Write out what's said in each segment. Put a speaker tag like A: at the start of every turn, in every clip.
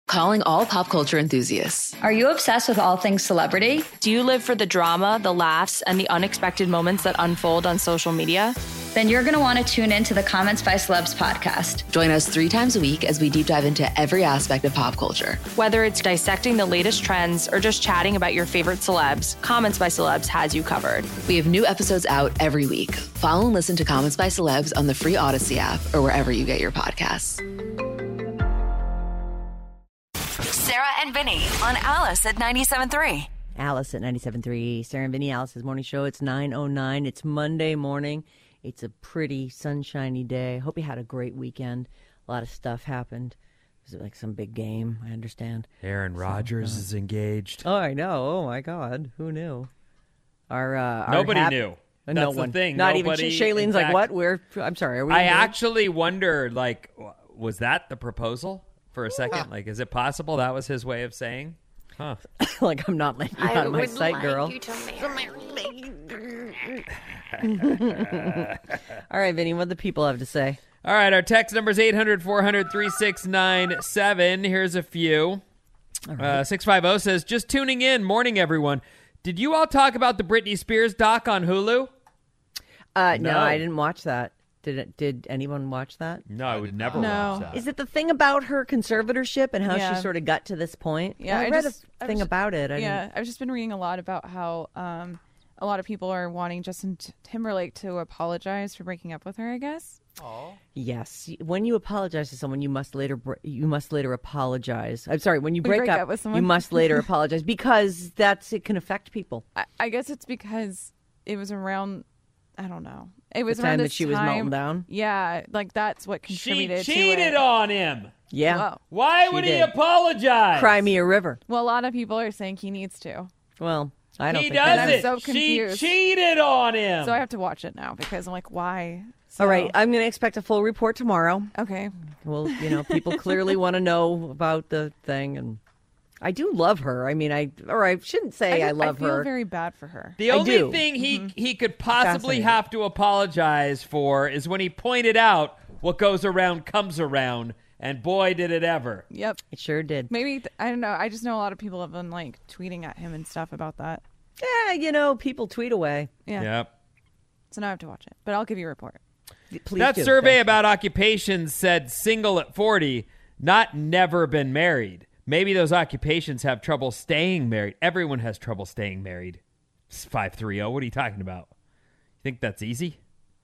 A: Calling all pop culture enthusiasts.
B: Are you obsessed with all things celebrity?
C: Do you live for the drama, the laughs, and the unexpected moments that unfold on social media?
B: Then you're going to want to tune in to the Comments by Celebs podcast.
A: Join us 3 times a week as we deep dive into every aspect of pop culture.
C: Whether it's dissecting the latest trends or just chatting about your favorite celebs, Comments by Celebs has you covered.
A: We have new episodes out every week. Follow and listen to Comments by Celebs on the free Odyssey app or wherever you get your podcasts.
D: Sarah and Vinny on Alice at 97.3.
E: Alice at 97.3. Sarah and Vinny, Alice's morning show. It's 9:09. It's Monday morning. It's a pretty sunshiny day. Hope you had a great weekend. A lot of stuff happened. Was it like some big game? I understand.
F: Aaron Rodgers is engaged.
E: Oh, I know. Oh, my God. Who knew?
F: Nobody knew.
E: No
F: That's
E: one.
F: the thing.
E: Not
F: Nobody,
E: even Shailene's like, what? I'm sorry. Are we?
F: I actually wonder, like, was that the proposal for a second? Like, is it possible that was his way of saying? Huh.
E: Like, I'm not letting you out of my sight, girl. All right, Vinny, what do the people have to say?
F: All right, our text number is 800-400-3697. Here's a few. Right. 650 says, just tuning in. Morning, everyone. Did you all talk about the Britney Spears doc on Hulu?
E: No, I didn't watch that. Did anyone watch that?
F: No, I would never watch that.
E: Is it the thing about her conservatorship and how she sort of got to this point?
G: Yeah,
E: I read a thing about it.
G: I've just been reading a lot about how a lot of people are wanting Justin Timberlake to apologize for breaking up with her, I guess.
F: Oh.
E: Yes. When you apologize to someone, you must later apologize. I'm sorry. When you break up with someone, you must later apologize because it can affect people.
G: I guess it's because it was around. I don't know. It was
E: the
G: around
E: time
G: this
E: that she was melting down.
G: Yeah, like that's what contributed.
F: She cheated on him.
E: Yeah.
G: Whoa.
F: Why would he apologize?
E: Cry me a river.
G: Well, a lot of people are saying he needs to.
E: Well, I don't
F: he
E: think
F: does
G: I'm
F: it.
G: so confused.
F: She cheated on him.
G: So I have to watch it now because I'm like, why? So.
E: All right, I'm going to expect a full report tomorrow.
G: Okay.
E: Well, people clearly want to know about the thing, and I do love her. I mean, I shouldn't say I love her.
G: I feel very bad for her.
F: The only thing he could possibly have to apologize for is when he pointed out what goes around comes around, and boy, did it ever.
G: Yep.
E: It sure did.
G: Maybe, I don't know. I just know a lot of people have been like tweeting at him and stuff about that.
E: Yeah, people tweet away.
G: Yeah.
F: Yep.
G: So now I have to watch it, but I'll give you a report.
E: Please
F: that
E: do.
F: survey about occupations said single at 40, not never been married. Maybe those occupations have trouble staying married. Everyone has trouble staying married. It's 530. What are you talking about? You think that's easy?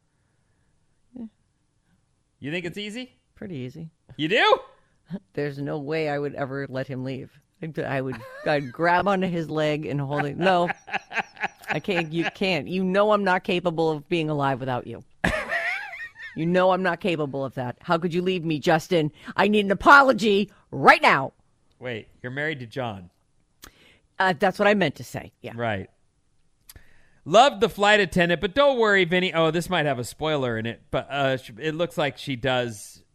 E: Yeah.
F: You think it's easy?
E: Pretty easy.
F: You do?
E: There's no way I would ever let him leave. I'd grab onto his leg and hold it. No, I can't. You can't. You know I'm not capable of being alive without you. You know I'm not capable of that. How could you leave me, Justin? I need an apology right now.
F: Wait, you're married to John.
E: That's what I meant to say. Yeah.
F: Right. Loved the flight attendant, but don't worry, Vinny. Oh, this might have a spoiler in it, but it looks like she does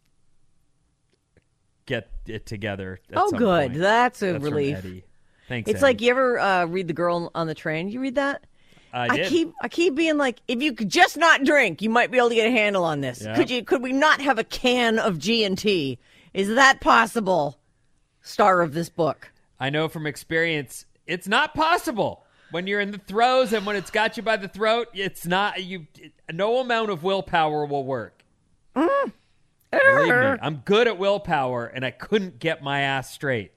F: get it together. At some
E: good.
F: point.
E: That's a
F: That's
E: relief.
F: from Eddie. Thanks.
E: It's
F: Eddie.
E: like you ever read The Girl on the Train? You read that?
F: I did.
E: I keep being like, if you could just not drink, you might be able to get a handle on this.
F: Yep.
E: Could we not have a can of G&T? Is that possible? Star of this book.
F: I know from experience, it's not possible. When you're in the throes and when it's got you by the throat, it's not you. No amount of willpower will work. Believe me, I'm good at willpower, and I couldn't get my ass straight.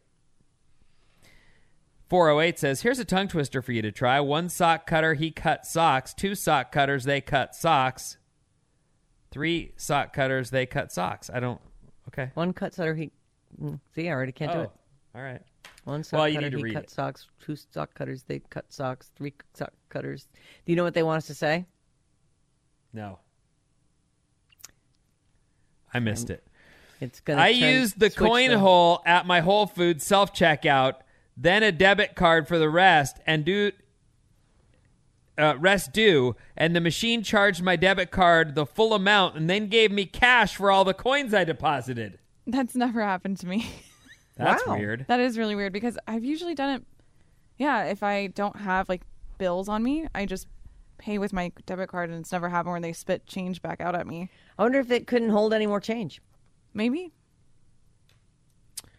F: 408 says, here's a tongue twister for you to try. 1 sock cutter, he cut socks. 2 sock cutters, they cut socks. 3 sock cutters, they cut socks. Okay.
E: 1 cut cutter, see, I already can't do it.
F: All right.
E: 1 sock cutter, he cut socks. 2 sock cutters, they cut socks. 3 sock cutters. Do you know what they want us to say?
F: No. I missed it.
E: I
F: used the coin hole at my Whole Foods self-checkout, then a debit card for the rest, and rest due, and the machine charged my debit card the full amount and then gave me cash for all the coins I deposited.
G: That's never happened to me.
F: That's weird.
G: That is really weird because I've usually done it. Yeah, if I don't have like bills on me, I just pay with my debit card, and it's never happened where they spit change back out at me.
E: I wonder if it couldn't hold any more change.
G: Maybe.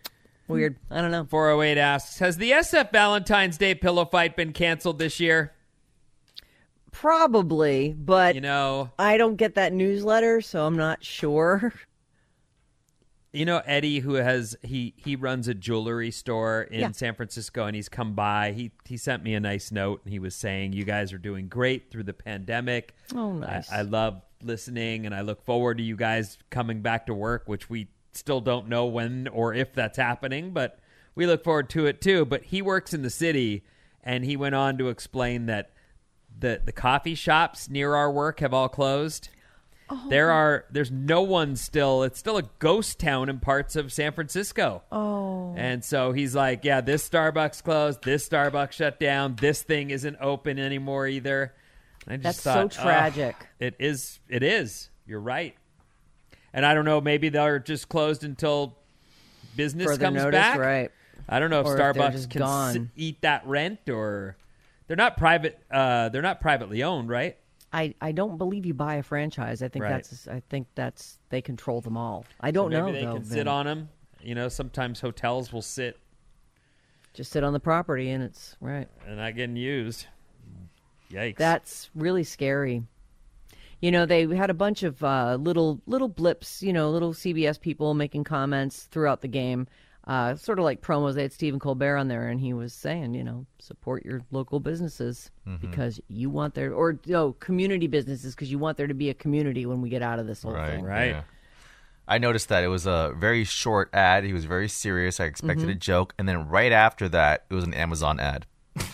E: Weird. I don't know.
F: 408 asks, has the SF Valentine's Day pillow fight been canceled this year?
E: Probably, but
F: You know,
E: I don't get that newsletter, so I'm not sure.
F: Eddie, who has he runs a jewelry store in San Francisco, and he's come by. He sent me a nice note, and he was saying, you guys are doing great through the pandemic.
E: Oh, nice.
F: I love listening, and I look forward to you guys coming back to work, which we still don't know when or if that's happening, but we look forward to it too. But he works in the city, and he went on to explain that the coffee shops near our work have all closed. There's no one still. It's still a ghost town in parts of San Francisco.
E: Oh.
F: And so he's like, yeah, this Starbucks closed. This Starbucks shut down. This thing isn't open anymore either. I just
E: That's so tragic.
F: It is. You're right. And I don't know, maybe they're just closed until business
E: Further
F: comes
E: notice,
F: back.
E: right.
F: I don't know if
E: Or if they're
F: Starbucks
E: just
F: can
E: gone.
F: eat that rent, or they're not private. They're not privately owned, right?
E: I don't believe you buy a franchise. I think
F: Right.
E: that's they control them all. I don't
F: So
E: know
F: maybe they
E: though.
F: can sit
E: Vin.
F: on them. Sometimes hotels will sit
E: Just sit on the property, and it's right.
F: and not getting used. Yikes.
E: That's really scary. They had a bunch of little blips, little CBS people making comments throughout the game, sort of like promos. They had Stephen Colbert on there, and he was saying, support your local businesses because you want there, or community businesses because you want there to be a community when we get out of this whole thing.
F: Right.
H: Yeah. I noticed that it was a very short ad. He was very serious. I expected a joke. And then right after that, it was an Amazon ad.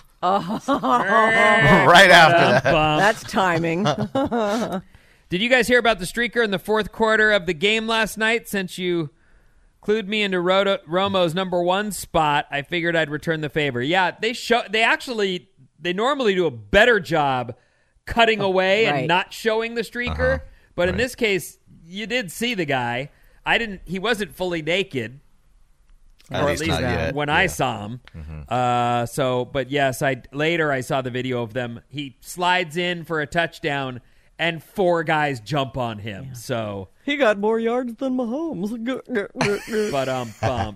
H: Right after that.
E: That's timing.
F: Did you guys hear about the streaker in the fourth quarter of the game last night? Since you clued me into Romo's number one spot, I figured I'd return the favor. Yeah, they normally do a better job cutting away
E: right.
F: and not showing the streaker. But in this case, you did see the guy. He wasn't fully naked.
H: At least not yet.
F: When I saw him. But yes, later I saw the video of them. He slides in for a touchdown, and 4 guys jump on him. Yeah. So
E: he got more yards than Mahomes.
F: Bump.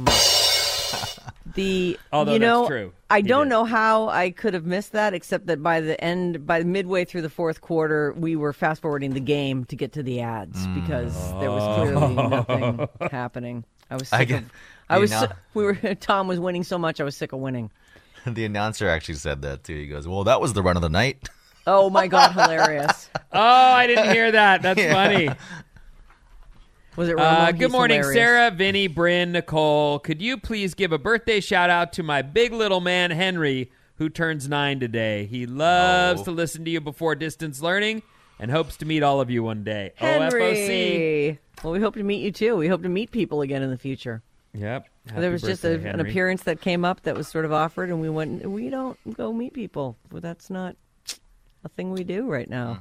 F: Although that's true.
E: I don't know how I could have missed that, except that by midway through the fourth quarter, we were fast forwarding the game to get to the ads because there was clearly nothing happening. I was sick Tom was winning so much, I was sick of winning.
H: The announcer actually said that too. He goes, "Well, that was the run of the night."
E: Oh my God, hilarious!
F: Oh, I didn't hear that. That's funny.
E: Was it Romo?
F: Good morning,
E: hilarious.
F: Sarah, Vinny, Bryn, Nicole. Could you please give a birthday shout out to my big little man, Henry, who turns 9 today? He loves to listen to you before distance learning and hopes to meet all of you one day.
E: Henry. Well, we hope to meet you too. We hope to meet people again in the future.
F: Yep.
E: There was just an appearance that came up that was sort of offered, and we went, we don't go meet people. Well, that's not a thing we do right now.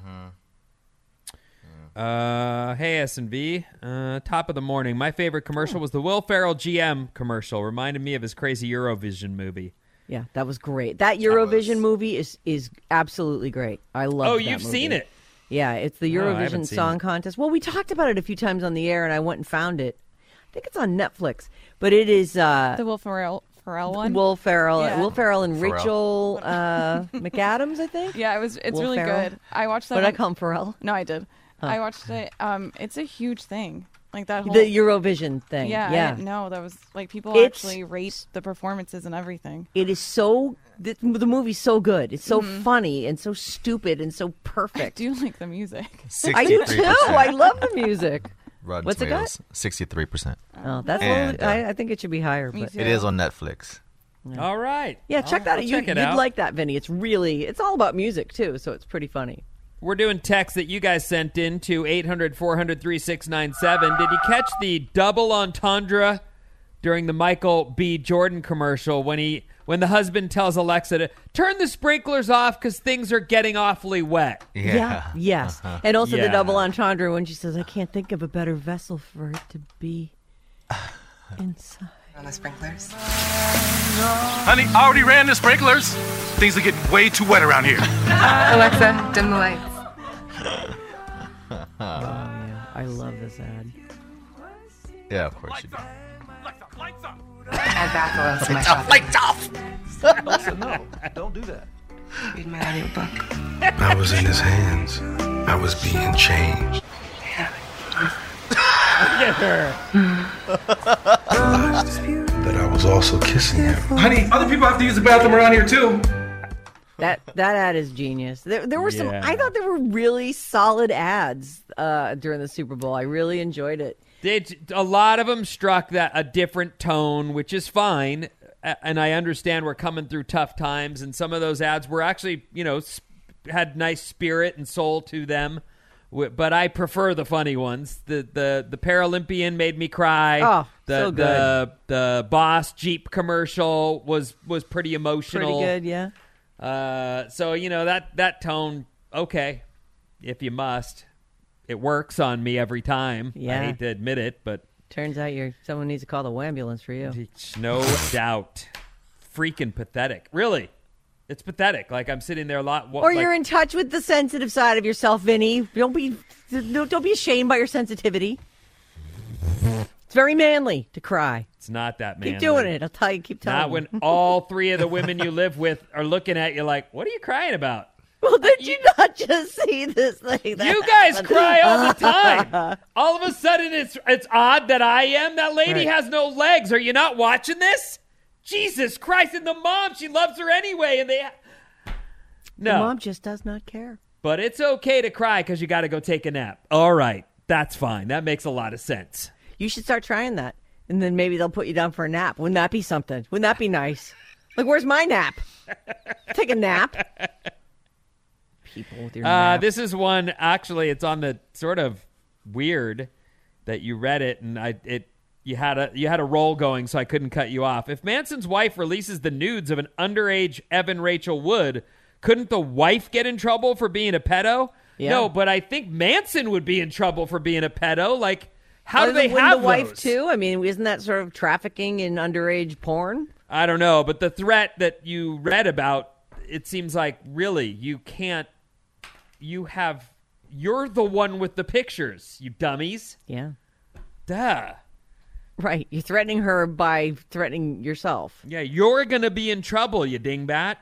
F: Hey, S&V. Top of the morning. My favorite commercial was the Will Ferrell GM commercial. Reminded me of his crazy Eurovision movie.
E: Yeah, that was great. That Eurovision movie is absolutely great. I love that
F: you've
E: movie.
F: seen it.
E: Yeah, it's the Eurovision Song Contest. Well, we talked about it a few times on the air, and I went and found it. I think it's on Netflix, but it is
G: the Will Ferrell one.
E: Will Ferrell,
G: Yeah.
E: Will Ferrell and Rachel McAdams, I think.
G: Yeah, it's
E: Will
G: really
E: Ferrell?
G: good. I watched that.
E: What did I call him, Ferrell?
G: No, I did. I watched it. It's a huge thing. Like that whole
E: The Eurovision thing.
G: Yeah, I
E: Yeah.
G: didn't know that was like people
E: It's-
G: actually rate the performances and everything.
E: It is so. The movie's so good. It's so funny and so stupid and so perfect.
G: I do like the music.
E: I do too. I love the music.
H: Rotten
E: What's it got?
H: Tomatoes, 63%.
E: Oh, that's
H: And,
E: low. I think it should be higher.
G: Me
E: But
G: too.
H: It is on Netflix.
F: All right.
E: yeah, check that out.
F: I'll check it
E: You'd
F: out.
E: like that, Vinny. It's all about music too, so it's pretty funny.
F: We're doing texts that you guys sent in to 800-400-3697. Did you catch the double entendre during the Michael B. Jordan commercial when the husband tells Alexa to turn the sprinklers off because things are getting awfully wet?
H: Yeah.
E: Yes. And also
F: Yeah.
E: the double entendre when she says, "I can't think of a better vessel for it to be inside."
I: On the sprinklers.
J: Honey, I already ran the sprinklers. Things are getting way too wet around here.
I: Alexa, dim the lights.
E: Oh yeah, I love this ad.
H: Yeah, of course you do.
I: Add bath oil to my shopping.
J: Elsa, no. Don't do that.
I: Read my audiobook.
K: I was in his hands. I was being changed. That I was also kissing him.
J: Honey, other people have to use the bathroom around here, too.
E: That ad is genius. There were some.
F: Yeah.
E: I thought there were really solid ads during the Super Bowl. I really enjoyed it.
F: A lot of them struck a different tone, which is fine. And I understand we're coming through tough times, and some of those ads were actually, had nice spirit and soul to them. But I prefer the funny ones. The Paralympian made me cry.
E: Oh, so good.
F: The Boss Jeep commercial was pretty emotional.
E: Pretty good, yeah.
F: So that tone, okay, if you must, it works on me every time.
E: Yeah.
F: I hate to admit it, but
E: turns out someone needs to call the ambulance for you.
F: No doubt. Freaking pathetic. Really. It's pathetic. Like I'm sitting there a lot.
E: Or you're in touch with the sensitive side of yourself, Vinny. Don't be ashamed by your sensitivity. It's very manly to cry.
F: It's not that manly.
E: Keep doing it. I'll tell you. Keep telling
F: Not when all three of the women you live with are looking at you like, what are you crying about?
E: Well, did you not just see this thing?
F: You guys cry all the time. All of a sudden, it's odd that I am. That lady has no legs. Are you not watching this? Jesus Christ. And the mom, she loves her anyway. And no.
E: The mom just does not care.
F: But it's okay to cry because you got to go take a nap. All right. That's fine. That makes a lot of sense.
E: You should start trying that. And then maybe they'll put you down for a nap. Wouldn't that be something? Wouldn't that be nice? Like, where's my nap? Take a nap. People with your naps.
F: This is one, actually, it's on the sort of weird that you read it, and you had a roll going, so I couldn't cut you off. If Manson's wife releases the nudes of an underage Evan Rachel Wood, couldn't the wife get in trouble for being a pedo?
E: Yeah.
F: No, but I think Manson would be in trouble for being a pedo. Like, how do they have
E: the wife
F: those?
E: too? I mean, isn't that sort of trafficking in underage porn?
F: I don't know, but the threat that you read about, it seems like really you can't. You're the one with the pictures, you dummies.
E: Yeah.
F: Duh.
E: Right. You're threatening her by threatening yourself.
F: Yeah, you're going to be in trouble, you dingbat.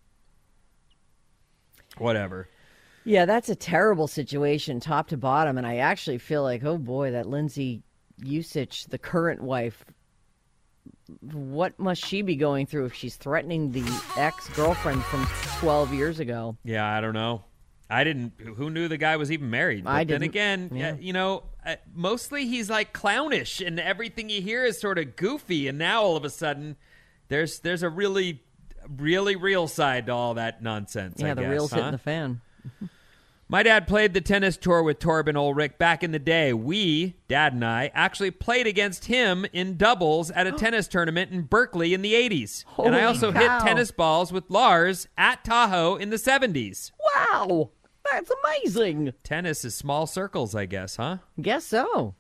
F: Whatever.
E: Yeah, that's a terrible situation, top to bottom. And I actually feel like, oh boy, that Lindsay Usich, the current wife, what must she be going through if she's threatening the ex-girlfriend from 12 years ago?
F: Yeah, I don't know. Who knew the guy was even married? But
E: I didn't.
F: Then again, mostly he's like clownish and everything you hear is sort of goofy. And now all of a sudden there's a really, really real side to all that nonsense.
E: Yeah,
F: I
E: the
F: guess,
E: reel's hitting the fan.
F: My dad played the tennis tour with Torben Ulrich back in the day. Dad and I, actually played against him in doubles at a tennis tournament in Berkeley in the 80s. And I also hit tennis balls with Lars at Tahoe in the 70s.
E: Wow. That's amazing.
F: Tennis is small circles, I guess, huh?
E: Guess so.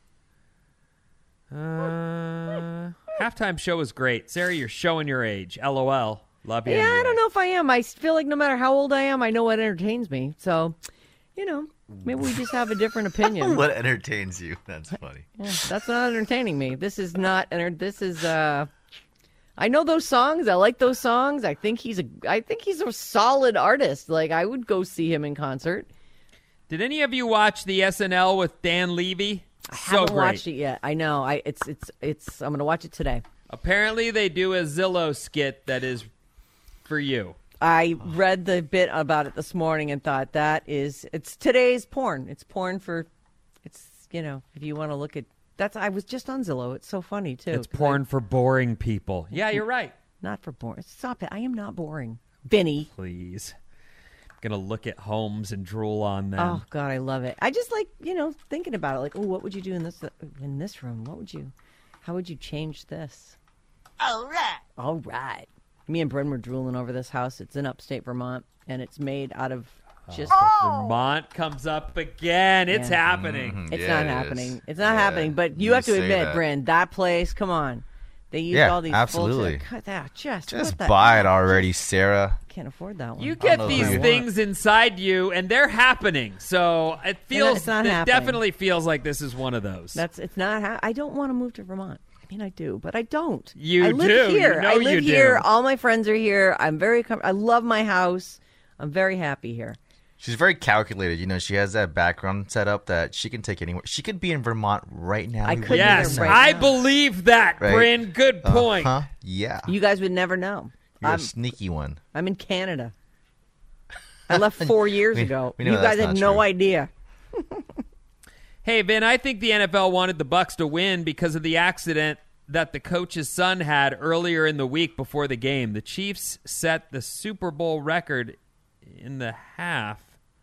F: Halftime show was great. Sarah, you're showing your age. LOL. Love you.
E: Yeah,
F: anyway.
E: I don't know if I am. I feel like no matter how old I am, I know what entertains me. So, maybe we just have a different opinion.
H: What entertains you? That's funny.
E: Yeah, that's not entertaining me. This is not. This is. I know those songs. I like those songs. I think he's a solid artist. Like, I would go see him in concert.
F: Did any of you watch the SNL with Dan Levy?
E: I haven't watched it yet. I know. It's. I'm gonna watch it today.
F: Apparently, they do a Zillow skit that is for you.
E: I read the bit about it this morning and thought it's today's porn. It's porn for, if you want to look at, I was just on Zillow. It's so funny too.
F: It's porn for boring people. Yeah, you're right.
E: Not for boring. Stop it. I am not boring. Vinny.
F: Please. I'm going to look at homes and drool on them.
E: Oh God, I love it. I just like, thinking about it. Like, oh, what would you do in this room? How would you change this? All right. Me and Bryn were drooling over this house. It's in upstate Vermont, and it's made out of just...
F: Vermont comes up again. It's happening.
H: Mm-hmm.
E: It's not happening. It's not happening, but you have to admit, Bryn, that place, come on. They used all these...
H: absolutely.
E: Just
H: buy it already, Sarah.
E: Can't afford that one.
F: You get these things inside you, and they're happening. So it
E: It's not happening.
F: definitely feels like this is one of those.
E: It's not... I don't want to move to Vermont. mean, I do, but I don't.
F: You
E: I live
F: do.
E: here.
F: You know
E: I live
F: you
E: here.
F: do.
E: All my friends are here. I'm very. I love my house. I'm very happy here.
H: She's very calculated. You know, she has that background set up that she can take anywhere. She could be in Vermont right now.
E: I could be
F: Yes,
E: there right
F: I
E: now.
F: believe that,
H: Right.
F: Bryn. Good point.
H: Yeah.
E: You guys would never know.
H: You're a sneaky one.
E: I'm in Canada. I left 4 years ago.
H: we know
E: You guys
H: that's
E: had
H: not
E: no
H: true.
E: idea.
F: Hey, Vin, I think the NFL wanted the Bucs to win because of the accident that the coach's son had earlier in the week before the game. The Chiefs set the Super Bowl record in the half.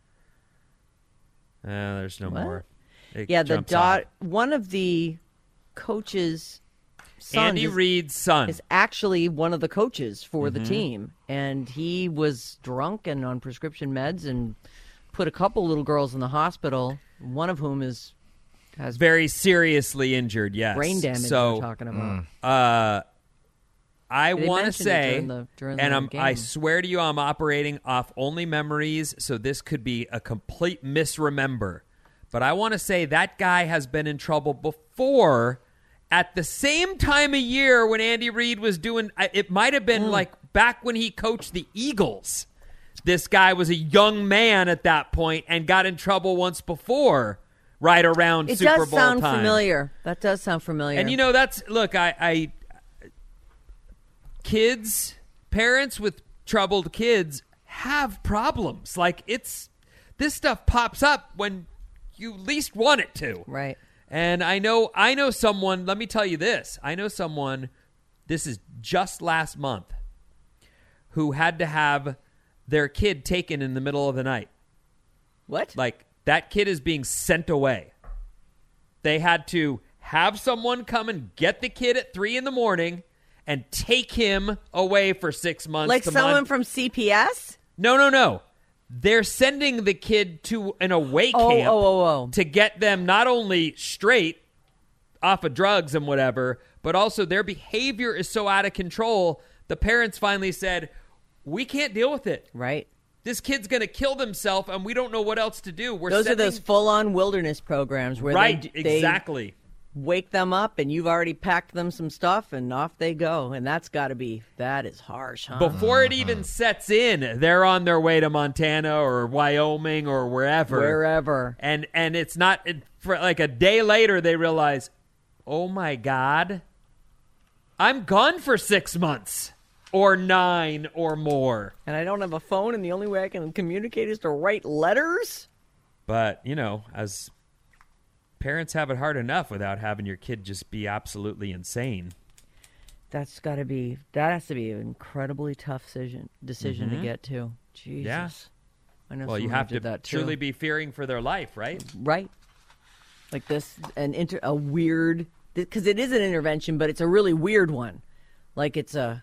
F: There's no
E: What?
F: more. It
E: Yeah,
F: jumps off.
E: one of the coaches' sons
F: Andy Reid's son.
E: is actually one of the coaches for
F: Mm-hmm.
E: the team, and he was drunk and on prescription meds and put a couple little girls in the hospital. One of whom has
F: very seriously injured, yes.
E: brain damage.
F: So,
E: we're talking about.
F: I
E: They
F: want to
E: mentioned it
F: say,
E: during
F: and
E: the
F: I
E: game.
F: swear to you, I'm operating off only memories, so this could be a complete misremember. But I want to say that guy has been in trouble before at the same time of year when Andy Reid was doing, it might have been like back when he coached the Eagles. This guy was a young man at that point and got in trouble once before, right around
E: It
F: Super
E: does
F: Bowl
E: sound
F: time.
E: familiar. That does sound familiar.
F: And you know, I kids, parents with troubled kids have problems. Like this stuff pops up when you least want it to.
E: Right.
F: And I know someone, let me tell you this. I know someone, this is just last month, who had to have their kid taken in the middle of the night.
E: What?
F: Like, that kid is being sent away. They had to have someone come and get the kid at 3 a.m. and take him away for 6 months.
E: Like
F: to
E: someone from CPS?
F: No. They're sending the kid to an away camp to get them not only straight off of drugs and whatever, but also their behavior is so out of control. The parents finally said, we can't deal with it.
E: Right.
F: This kid's going to kill himself, and we don't know what else to do.
E: Those are those full-on wilderness programs where
F: right,
E: they
F: exactly.
E: wake them up, and you've already packed them some stuff, and off they go. And that is harsh, huh?
F: Before it even sets in, they're on their way to Montana or Wyoming or wherever.
E: Wherever.
F: And it's not, for like a day later, they realize, oh my God, I'm gone for 6 months. Or 9 or more.
E: And I don't have a phone, and the only way I can communicate is to write letters?
F: But, as parents have it hard enough without having your kid just be absolutely insane.
E: That has to be an incredibly tough decision to get to. Jesus.
F: Yeah.
E: I know
F: well, you
E: someone
F: have
E: who
F: to
E: did that too.
F: truly be fearing for their life, right?
E: Right. Like this, a weird, because it is an intervention, but it's a really weird one. Like it's a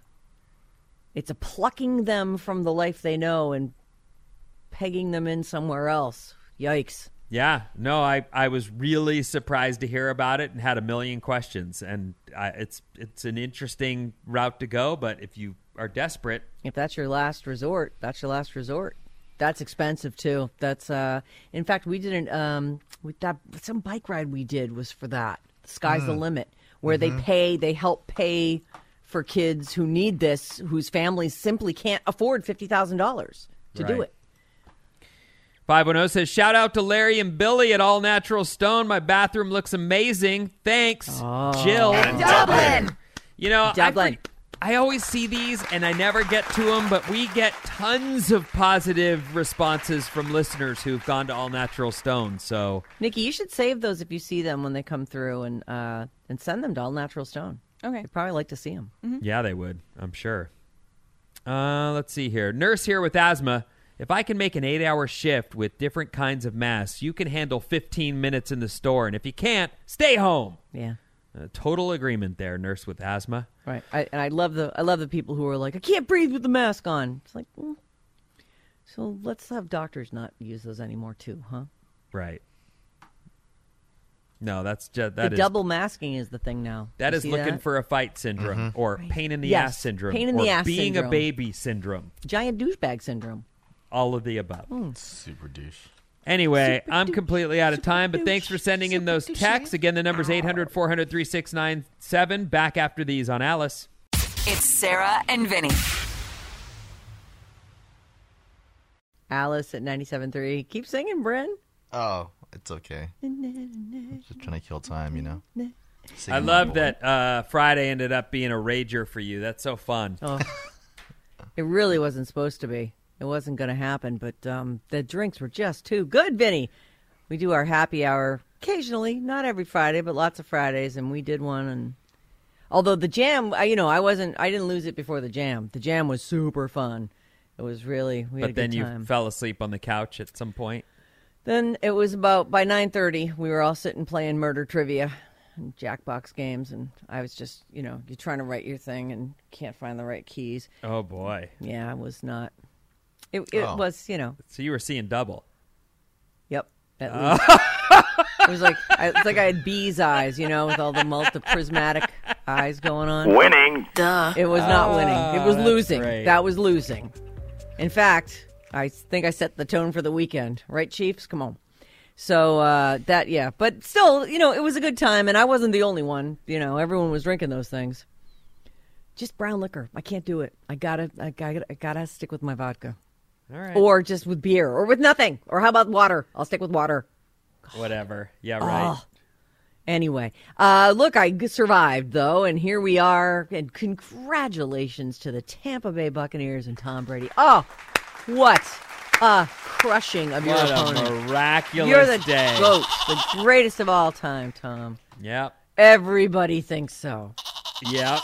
E: plucking them from the life they know and pegging them in somewhere else. Yikes.
F: Yeah, no, I was really surprised to hear about it and had a million questions. And it's an interesting route to go, but if you are desperate.
E: If that's your last resort, that's your last resort. That's expensive too. That's in fact, we did some bike ride we did was for that. The Sky's the limit, where they help pay for kids who need this, whose families simply can't afford $50,000 to do it.
F: 510 says, shout out to Larry and Billy at All Natural Stone. My bathroom looks amazing. Thanks, Jill.
E: Dublin.
F: Dublin. I always see these and I never get to them, but we get tons of positive responses from listeners who've gone to All Natural Stone. So,
E: Nikki, you should save those if you see them when they come through and send them to All Natural Stone.
G: Okay.
E: They'd probably like to see them.
G: Mm-hmm.
F: Yeah, they would, I'm sure. Let's see here. Nurse here with asthma. If I can make an 8-hour shift with different kinds of masks, you can handle 15 minutes in the store. And if you can't, stay home.
E: Yeah.
F: Total agreement there, nurse with asthma.
E: Right. I love the people who are like, I can't breathe with the mask on. It's like, so let's have doctors not use those anymore too, huh?
F: Right. No, that's just
E: the double masking is the thing now.
F: That
E: You
F: is
E: see
F: looking
E: that?
F: for a fight syndrome or pain in the
E: Yes,
F: ass syndrome
E: pain in
F: or
E: the ass
F: being
E: syndrome.
F: a baby syndrome.
E: Giant douchebag syndrome.
F: All of the above.
H: Super douche.
F: Anyway, I'm completely out of time, but thanks for sending in those texts. Again, the number's 800-400-3697. Back after these on Alice.
D: It's Sarah and Vinny.
E: Alice at 97.3. Keep singing, Bryn.
H: Oh, it's okay. Just trying to kill time, you know.
F: I love that Friday ended up being a rager for you. That's so fun.
E: Oh, it really wasn't supposed to be. It wasn't going to happen, but the drinks were just too good, Vinny. We do our happy hour occasionally, not every Friday, but lots of Fridays, and we did one. And although the jam, I didn't lose it before the jam. The jam was super fun. It was really, we had a good time. But then
F: you fell asleep on the couch at some point.
E: Then it was about by 9:30. We were all sitting playing murder trivia and Jackbox games, and I was just, you're trying to write your thing and can't find the right keys.
F: Oh boy.
E: Yeah, I was not. It was,
F: So you were seeing double.
E: Yep. At least. It was like I had bee's eyes, with all the prismatic eyes going on.
L: Winning.
E: Duh. It was not winning. It was losing.
F: Great.
E: That was losing. In fact, I think I set the tone for the weekend. Right, Chiefs? Come on. So but still, it was a good time, and I wasn't the only one. Everyone was drinking those things. Just brown liquor. I can't do it. I gotta stick with my vodka.
F: All right.
E: Or just with beer, or with nothing. Or how about water? I'll stick with water.
F: Whatever. Yeah, right.
E: Oh. Anyway, look, I survived, though, and here we are. And congratulations to the Tampa Bay Buccaneers and Tom Brady. Oh, what a crushing of your opponent.
F: A miraculous
E: You're the
F: day.
E: GOAT, the greatest of all time, Tom.
F: Yep.
E: Everybody thinks so.
F: Yep.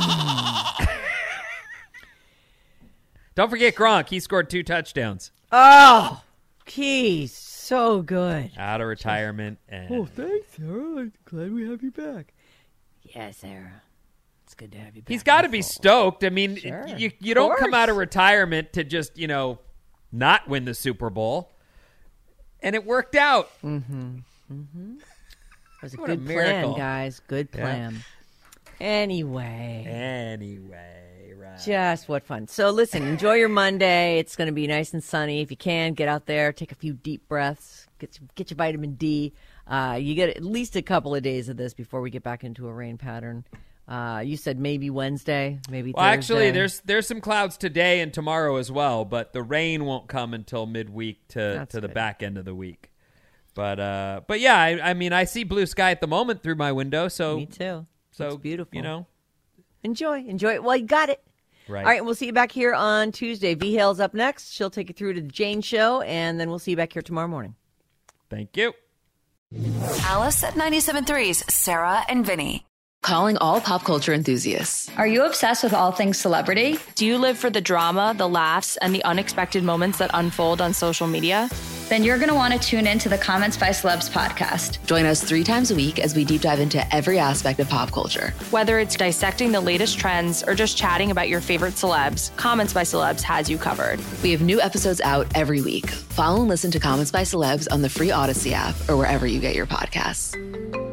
F: Don't forget Gronk. He scored 2 touchdowns.
E: Oh, he's so good.
F: Out of retirement.
E: Oh, thanks, Sarah. Glad we have you back. Yeah, Sarah. It's good to have you back.
F: He's got to be stoked. I mean,
E: Sure.
F: you don't come out of retirement to just, not win the Super Bowl. And it worked out.
E: Mm-hmm. Mm-hmm. It was a
F: What a
E: good
F: miracle.
E: plan, guys. Good plan.
F: Yeah.
E: Anyway,
F: right.
E: just what fun. So listen, enjoy your Monday. It's going to be nice and sunny. If you can, get out there, take a few deep breaths, get your vitamin D. You get at least a couple of days of this before we get back into a rain pattern. You said maybe Wednesday, maybe Thursday.
F: Actually, there's some clouds today and tomorrow as well, but the rain won't come until midweek to the back end of the week. But yeah, I mean, I see blue sky at the moment through my window. So
E: me too.
F: So
E: it's beautiful.
F: Enjoy
E: it. Well, you got it.
F: Right.
E: All right, we'll see you back here on Tuesday. V-Hale's up next. She'll take you through to the Jane Show, and then we'll see you back here tomorrow morning.
F: Thank you.
D: Alice at 97.3's Sarah and Vinny.
A: Calling all pop culture enthusiasts.
B: Are you obsessed with all things celebrity?
C: Do you live for the drama, the laughs, and the unexpected moments that unfold on social media?
B: Then you're going to want to tune in to the Comments by Celebs podcast.
A: Join us 3 times a week as we deep dive into every aspect of pop culture.
C: Whether it's dissecting the latest trends or just chatting about your favorite celebs, Comments by Celebs has you covered.
A: We have new episodes out every week. Follow and listen to Comments by Celebs on the free Odyssey app or wherever you get your podcasts.